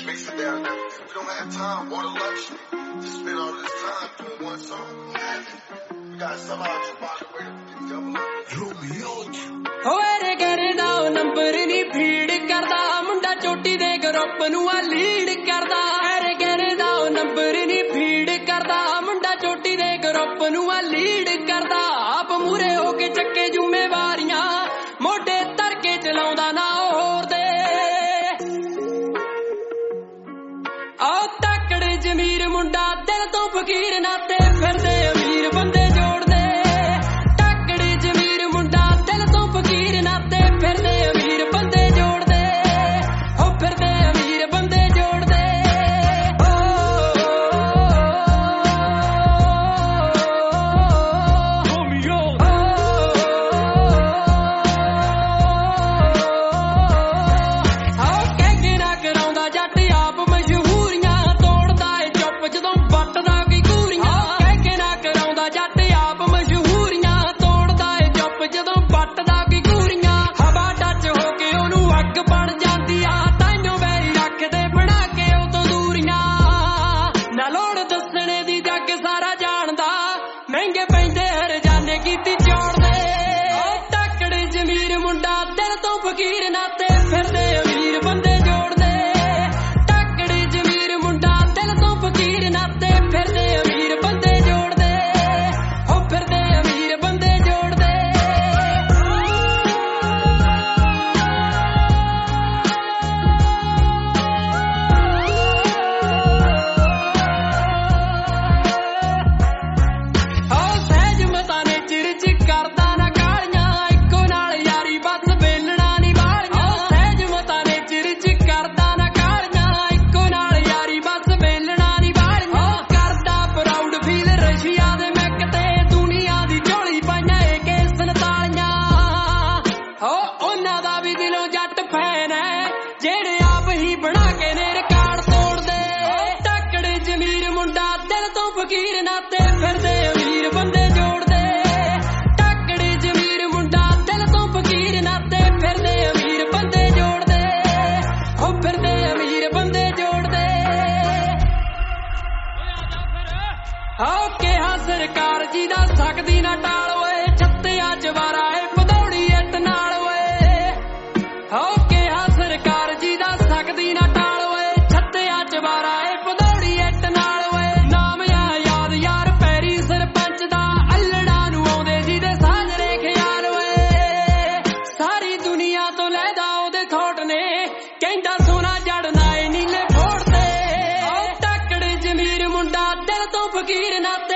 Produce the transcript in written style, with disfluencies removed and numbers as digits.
mix it down and everything. We don't have time or the luxury to spend all this time doing one song. We gotta somehow find a way to double up. ਹੋਏ ਕਰਦਾ ਉਹ number ਨੀ feed ਕਰਦਾ ਮੁੰਡਾ ਚੋਟੀ ਦੇ group ਨੂੰ ਆ ਲੀਡ ਕਰਦਾ ਐਰੇ ਕਰਦਾ ਉਹ ਨੰਬਰ ਨੀ ਫੀਡ ਕਰਦਾ ਮੁੰਡਾ ਚੋਟੀ ਦੇ ਗਰੁੱਪ ਨੂੰ ਆ ਲੀਡ ਕਰਦਾ ਆਪ ਮੂਰੇ ਹੋ ਕੇ ਚੱਕੇ ਜ਼ਿੰਮੇਵਾਰੀਆਂ ਮੋਢੇ ਧਰ ਕੇ ਚਲਾਉਂਦਾ ਨਾ ਹੋਰ ਦੇ ਆ ਤੱਕੜੇ ਜ਼ਮੀਰ ਮੁੰਡਾ ਦਿਲ ਤੋਂ ਫਕੀਰ ਨਾਤੇ ਫਿਰਦੇ ਅਮੀਰ ਬੰਦੇ ਜੋੜਦੇ ਫਿਰਦੇ ਅਮੀਰ ਬੰਦੇ ਜੋੜਦੇ ਹੋ ਫਿਰਦੇ ਅਮੀਰ ਬੰਦੇ ਜੋੜਦੇ ਕਹਿ ਕੇ ਨਾ ਕਰਾਉਂਦਾ ਜੱਟ ਆਪ ਮਸ਼ਹੂਰੀਆਂ ਤੋੜਦਾ ਏ ਚੁੱਪ ਜਦੋਂ ਵੱਟਦਾ ਕੀ ਘੂਰੀਆਂ ਕਹਿ ਕੇ ਨਾ ਕਰਾਉਂਦਾ ਜੱਟ ਆਪ ਮਸ਼ਹੂਰੀਆਂ ਤੋੜਦਾ ਏ ਚੁੱਪ ਜਦੋਂ ਵੱਟਦਾ ਕੀ ਅੱਗ ਬਣ ਜਾਂਦੀ ਆ ਤਾਈਓ ਵੈਰੀ ਰੱਖਦੇ ਬਣਾ ਕੇ ਉਹ ਤੋਂ ਦੂਰੀਆਂ ਨਾ ਲੋੜ ਦੱਸਣੇ ਦੀ ਜੱਗ ਸਾਰਾ ਜਾਣਦਾ ਮਹਿੰਗੇ ਪੈਂਦੇ ਹਰਜਾਨੇ ਕੀਤੀ ਚੋੜਦੇ ਤੱਕੜੇ ਜ਼ਮੀਰ ਮੁੰਡਾ ਦਿਲ ਤੋਂ ਫਕੀਰ ਨਾਤੇ ਫਿਰਦੇ ਅਮੀਰ ਬੰਦੇ ਜੋੜਦੇ ਤੱਕੜੇ ਜ਼ਮੀਰ ਮੁੰਡਾ ਦਿਲ ਤੋਂ ਫਕੀਰ ਨਾਤੇ ਫਿਰਦੇ ਅਮੀਰ ਬੰਦੇ ਜੋੜਦੇ ਹੋ ਫਿਰਦੇ ਅਮੀਰ ਬੰਦੇ ਜੋੜਦੇ ਕਰਦਾ ਨਾ ਕਾਲੀਆਂ ਇੱਕੋ ਨਾਲ ਯਾਰੀ ਬਸ ਵੇਲਣਾ ਨੀ ਵਾਲੀਆਂ ਸਹਿਜ ਮਤਾਂ ਨੇ ਚਿਰਚ ਕਰਦਾ ਨਾ ਕਾਲੀਆਂ ਇੱਕੋ ਨਾਲ ਯਾਰੀ ਬਸ ਵੇਲਣਾ ਨੀ ਵਾਲੀਆਂ ਕਰਦਾ ਪ੍ਰਾਊਡ ਫੀਲ ਰਸ਼ੀਆ ਦੇ ਮੈਕ ਤੇ ਦੁਨੀਆ ਦੀ ਝੋਲੀ ਪਾਈਆਂ ਏਕੇ 47 ਹੋ ਉਹਨਾਂ ਦਾ ਵੀ ਦਿਲੋਂ ਜੱਟ ਫੈਨ ਹੈ ਜਿਹੜੇ ਆਪ ਹੀ ਬਣਾ ਕੇ ਨੇ ਰਿਕਾਰਡ ਤੋੜਦੇ ਤੱਕੜੇ ਜ਼ਮੀਰ ਮੁੰਡਾ ਦਿਲ ਤੋਂ ਫਕੀਰ ਨਾਤੇ ਫਿਰਦੇ ਅਮੀਰ ਬੰਦੇ ਜੋੜਦੇ ਫਿਰਦੇ ਅਮੀਰ ਬੰਦੇ ਜੋੜਦੇ ਹੋ ਫਿਰਦੇ ਅਮੀਰ ਬੰਦੇ ਜੋੜਦੇ ਹੋ ਕਿਹਾ ਸਰਕਾਰ ਜੀ ਦਾ ਸਕਦੀ ਨਾ ਟਾਲ ਓਏ ਛੱਤਿਆਂ ਚ ਵਾਰਾ ਏ ਭਦੌੜੀ ਇੱਟ ਨਾਲ ਓਏ ਹੋ ਕਿਹਾ ਸਰਕਾਰ ਜੀ ਦਾ ਸਕਦੀ ਨਾ ਟਾਲ ਓਏ ਛੱਤਿਆਂ ਚ ਵਾਰਾ ਏ ਭਦੌੜੀ ਇੱਟ ਨਾਲ ਓਏ ਨਾਮ ਆ ਯਾਦ ਯਾਰ ਪੈਰੀ ਸਰਪੰਚ ਦਾ ਅੱਲੜਾ ਨੂੰ ਆਉਂਦੇ ਜੀ ਦੇ ਸਾਜਰੇ ਖਿਆਲ ਓਏ ਸਾਰੀ ਦੁਨੀਆ ਤੋਂ ਲੈਦਾ ਉਹਦੇ ਥੋਟ ਨੇ ਕਹਿੰਦਾ ਸੋਨਾ ਜੜਨਾ ਏ ਨੀਲੇ ਫੋੜਦੇ ਤੱਕੜੇ ਜ਼ਮੀਰ ਮੁੰਡਾ ਦਿਲ ਤੋਂ ਫਕੀਰ ਨਾਤੇ